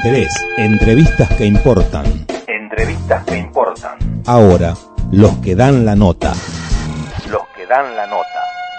interés, entrevistas que importan. Entrevistas que importan. Ahora, los que dan la nota. Los que dan la nota.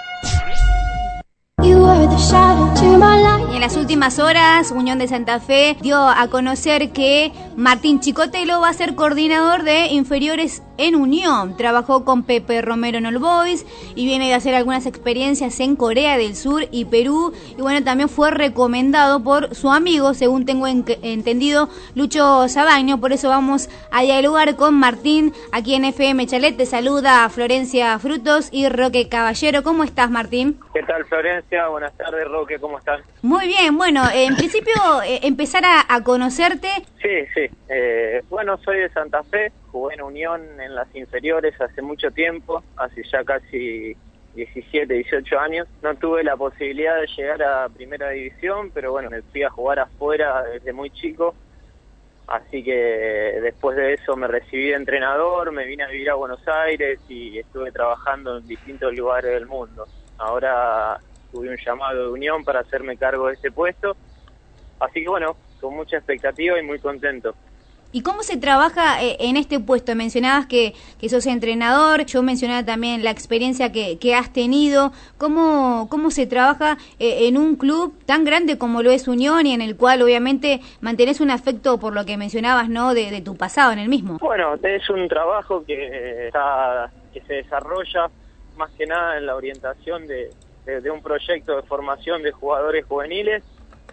Y en las últimas horas, Unión de Santa Fe dio a conocer que Martín Chicotelo va a ser coordinador de inferiores en Unión. Trabajó con Pepe Romero en All Boys y viene de hacer algunas experiencias en Corea del Sur y Perú. Y bueno, también fue recomendado por su amigo, según tengo entendido, Lucho Sabaño. Por eso vamos a dialogar con Martín aquí en FM Chalet. Te saluda Florencia Frutos y Roque Caballero. ¿Cómo estás, Martín? ¿Qué tal, Florencia? Buenas tardes, Roque. ¿Cómo estás? Muy bien. Bueno, en principio, empezar a conocerte. Sí. Bueno, soy de Santa Fe. Jugué en Unión en las inferiores hace mucho tiempo, hace ya casi 17, 18 años. No tuve la posibilidad de llegar a primera división, pero bueno, me fui a jugar afuera desde muy chico. Así que después de eso me recibí de entrenador, me vine a vivir a Buenos Aires y estuve trabajando en distintos lugares del mundo. Ahora tuve un llamado de Unión para hacerme cargo de este puesto. Así que bueno, con mucha expectativa y muy contento. ¿Y cómo se trabaja en este puesto? Mencionabas que sos entrenador, yo mencionaba también la experiencia que has tenido. ¿Cómo se trabaja en un club tan grande como lo es Unión y en el cual obviamente mantenés un afecto por lo que mencionabas, ¿no? de tu pasado en el mismo. Bueno, es un trabajo que se desarrolla más que nada en la orientación de un proyecto de formación de jugadores juveniles,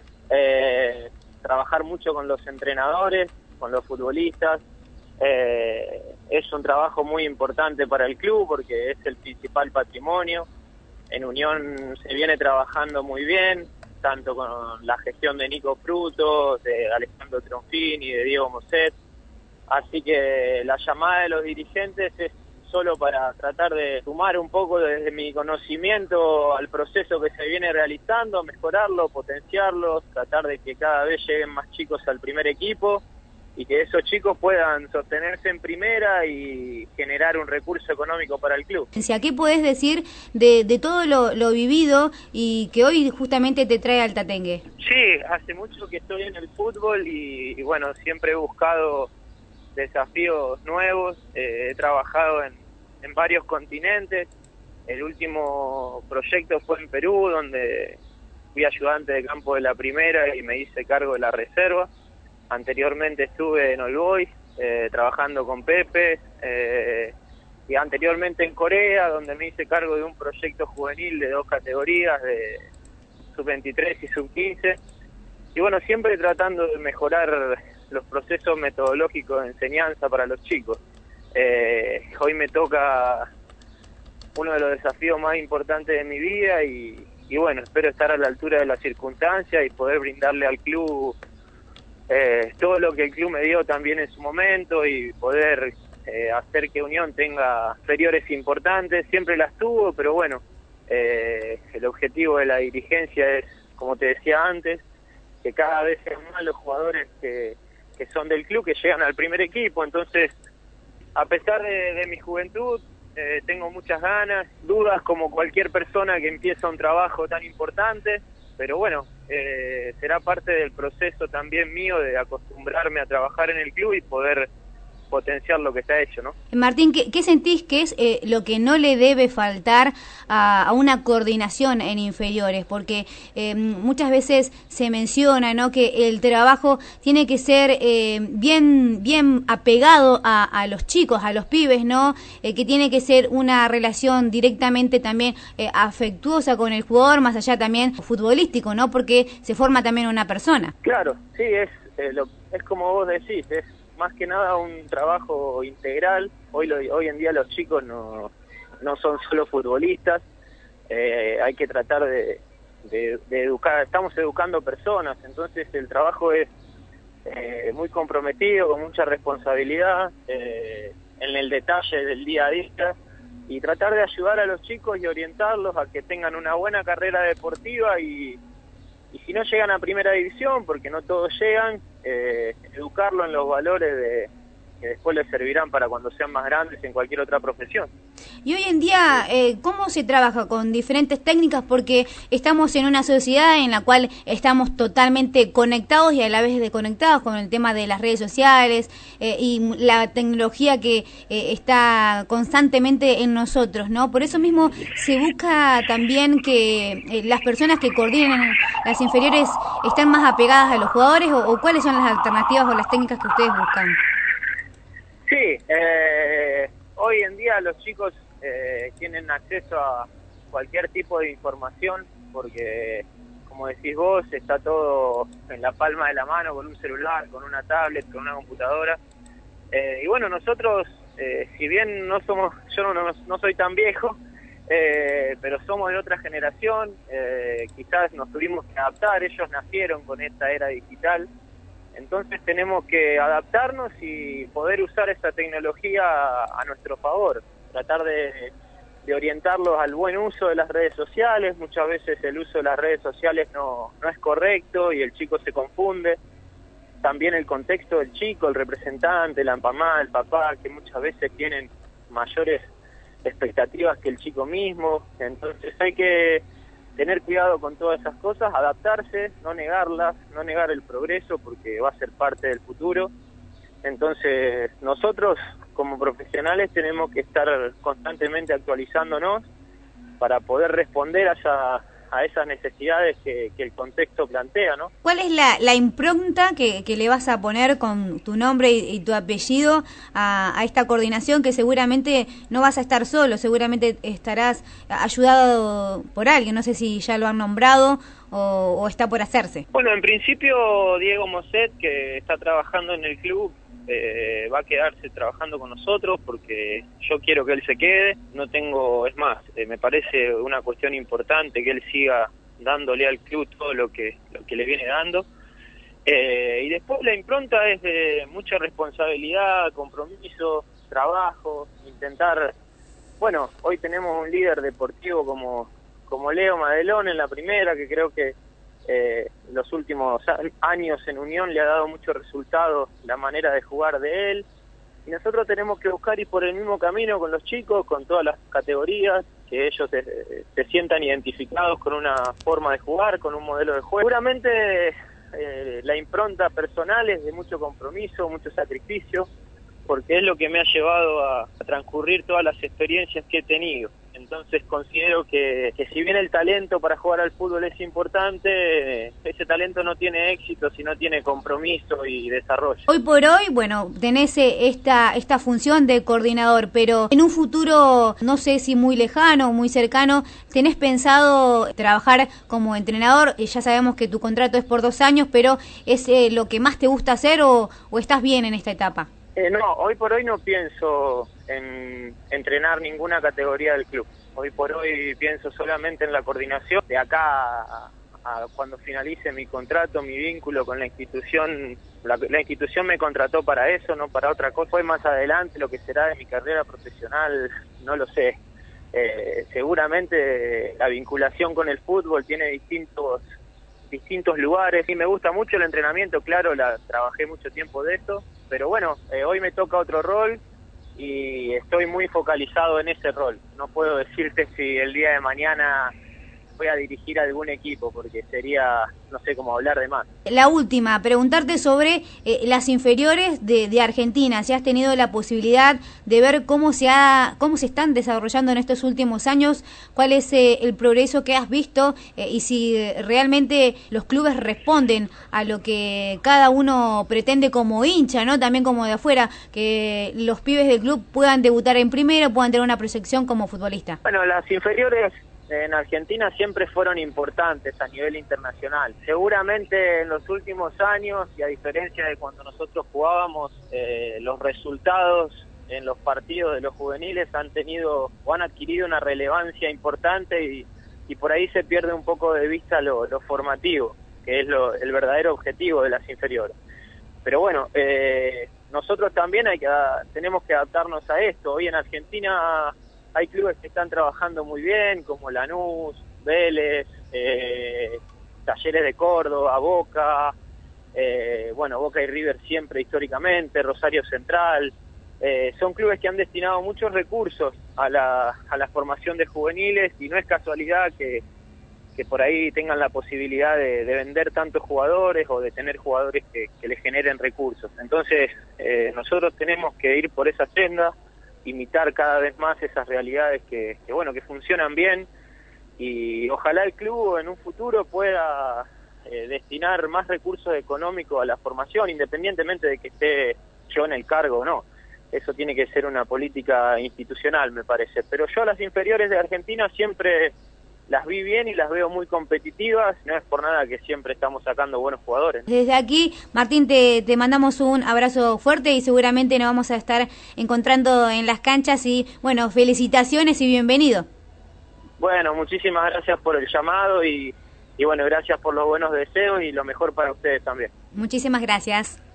trabajar mucho con los entrenadores, con los futbolistas. Es un trabajo muy importante para el club porque es el principal patrimonio. En Unión se viene trabajando muy bien, tanto con la gestión de Nico Frutos, de Alejandro Tronfini, de Diego Moset. Así que la llamada de los dirigentes es solo para tratar de sumar un poco desde mi conocimiento al proceso que se viene realizando, mejorarlo, potenciarlo, tratar de que cada vez lleguen más chicos al primer equipo y que esos chicos puedan sostenerse en primera y generar un recurso económico para el club. ¿Qué podés decir de todo lo vivido y que hoy justamente te trae al Tatengue? Sí, hace mucho que estoy en el fútbol y bueno, siempre he buscado desafíos nuevos. He trabajado en varios continentes. El último proyecto fue en Perú, donde fui ayudante de campo de la primera y me hice cargo de la reserva. Anteriormente estuve en All Boys, trabajando con Pepe, y anteriormente en Corea, donde me hice cargo de un proyecto juvenil de 2 categorías, de sub-23 y sub-15. Y bueno, siempre tratando de mejorar los procesos metodológicos de enseñanza para los chicos. Hoy me toca uno de los desafíos más importantes de mi vida y bueno, espero estar a la altura de las circunstancias y poder brindarle al club todo lo que el club me dio también en su momento y poder hacer que Unión tenga inferiores importantes. Siempre las tuvo, pero bueno, el objetivo de la dirigencia es, como te decía antes, que cada vez sean más los jugadores que son del club, que llegan al primer equipo. Entonces, a pesar de mi juventud, tengo muchas ganas, dudas como cualquier persona que empieza un trabajo tan importante, pero bueno, será parte del proceso también mío de acostumbrarme a trabajar en el club y poder potenciar lo que está hecho, ¿no? Martín, ¿qué sentís que es lo que no le debe faltar a una coordinación en inferiores? Porque muchas veces se menciona, ¿no?, que el trabajo tiene que ser bien apegado a los chicos, a los pibes, ¿no? Que tiene que ser una relación directamente también afectuosa con el jugador, más allá también futbolístico, ¿no? Porque se forma también una persona. Claro, sí, es como vos decís, es más que nada un trabajo integral. Hoy en día los chicos no son solo futbolistas, hay que tratar de educar, estamos educando personas, entonces el trabajo es muy comprometido, con mucha responsabilidad, en el detalle del día a día, y tratar de ayudar a los chicos y orientarlos a que tengan una buena carrera deportiva y si no llegan a primera división, porque no todos llegan, educarlo en los valores que después les servirán para cuando sean más grandes en cualquier otra profesión. Y hoy en día, ¿cómo se trabaja con diferentes técnicas? Porque estamos en una sociedad en la cual estamos totalmente conectados y a la vez desconectados con el tema de las redes sociales y la tecnología que está constantemente en nosotros, ¿no? Por eso mismo se busca también que las personas que coordinan las inferiores estén más apegadas a los jugadores, o cuáles son las alternativas o las técnicas que ustedes buscan. Sí, hoy en día los chicos tienen acceso a cualquier tipo de información porque, como decís vos, está todo en la palma de la mano, con un celular, con una tablet, con una computadora. Y bueno, nosotros, si bien no somos, yo no soy tan viejo, pero somos de otra generación, quizás nos tuvimos que adaptar, ellos nacieron con esta era digital, entonces tenemos que adaptarnos y poder usar esta tecnología a nuestro favor, tratar de orientarlos al buen uso de las redes sociales. Muchas veces el uso de las redes sociales no es correcto y el chico se confunde. También el contexto del chico, el representante, la mamá, el papá, que muchas veces tienen mayores expectativas que el chico mismo. Entonces hay que tener cuidado con todas esas cosas, adaptarse, no negarlas, no negar el progreso porque va a ser parte del futuro. Entonces nosotros como profesionales tenemos que estar constantemente actualizándonos para poder responder a esas necesidades que el contexto plantea, ¿no? ¿Cuál es la impronta que le vas a poner con tu nombre y tu apellido a esta coordinación, que seguramente no vas a estar solo, seguramente estarás ayudado por alguien? No sé si ya lo han nombrado o está por hacerse. Bueno, en principio Diego Moset, que está trabajando en el club, va a quedarse trabajando con nosotros porque yo quiero que él se quede. No tengo, es más, me parece una cuestión importante que él siga dándole al club todo lo que le viene dando. Y después la impronta es de mucha responsabilidad, compromiso, trabajo, intentar. Bueno, hoy tenemos un líder deportivo como Leo Madelón en la primera, que creo que los últimos años en Unión le ha dado mucho resultado la manera de jugar de él, y nosotros tenemos que buscar ir por el mismo camino con los chicos, con todas las categorías, que ellos se sientan identificados con una forma de jugar, con un modelo de juego. Seguramente la impronta personal es de mucho compromiso, mucho sacrificio, porque es lo que me ha llevado a transcurrir todas las experiencias que he tenido. Entonces considero que si bien el talento para jugar al fútbol es importante, ese talento no tiene éxito si no tiene compromiso y desarrollo. Hoy por hoy, bueno, tenés esta función de coordinador, pero en un futuro, no sé si muy lejano o muy cercano, ¿tenés pensado trabajar como entrenador? Ya sabemos que tu contrato es por 2 años, pero ¿es lo que más te gusta hacer o estás bien en esta etapa? No, hoy por hoy no pienso en entrenar ninguna categoría del club. Hoy por hoy pienso solamente en la coordinación. De acá a cuando finalice mi contrato, mi vínculo con la institución, la institución me contrató para eso, no para otra cosa. Hoy más adelante lo que será de mi carrera profesional, no lo sé. Seguramente la vinculación con el fútbol tiene distintos lugares. Y me gusta mucho el entrenamiento, claro, trabajé mucho tiempo de esto. Pero bueno, hoy me toca otro rol y estoy muy focalizado en ese rol. No puedo decirte si el día de mañana voy a dirigir algún equipo, porque sería, no sé, cómo hablar de más. La última, preguntarte sobre las inferiores de Argentina. Si has tenido la posibilidad de ver cómo se están desarrollando en estos últimos años, cuál es el progreso que has visto y si realmente los clubes responden a lo que cada uno pretende como hincha, ¿no? También como de afuera, que los pibes del club puedan debutar en primera, puedan tener una proyección como futbolista. Bueno, las inferiores en Argentina siempre fueron importantes a nivel internacional. Seguramente en los últimos años, y a diferencia de cuando nosotros jugábamos, los resultados en los partidos de los juveniles han tenido o han adquirido una relevancia importante y por ahí se pierde un poco de vista lo formativo, que es el verdadero objetivo de las inferiores. Pero bueno, nosotros también tenemos que adaptarnos a esto. Hoy en Argentina hay clubes que están trabajando muy bien, como Lanús, Vélez, Talleres de Córdoba, Boca, Boca y River siempre históricamente, Rosario Central. Son clubes que han destinado muchos recursos a la formación de juveniles, y no es casualidad que por ahí tengan la posibilidad de vender tantos jugadores o de tener jugadores que les generen recursos. Entonces nosotros tenemos que ir por esa senda, imitar cada vez más esas realidades que funcionan bien, y ojalá el club en un futuro pueda destinar más recursos económicos a la formación, independientemente de que esté yo en el cargo o no. Eso tiene que ser una política institucional, me parece. Pero yo las inferiores de Argentina siempre las vi bien y las veo muy competitivas, no es por nada que siempre estamos sacando buenos jugadores. Desde aquí, Martín, te mandamos un abrazo fuerte y seguramente nos vamos a estar encontrando en las canchas y, bueno, felicitaciones y bienvenido. Bueno, muchísimas gracias por el llamado y bueno, gracias por los buenos deseos y lo mejor para ustedes también. Muchísimas gracias.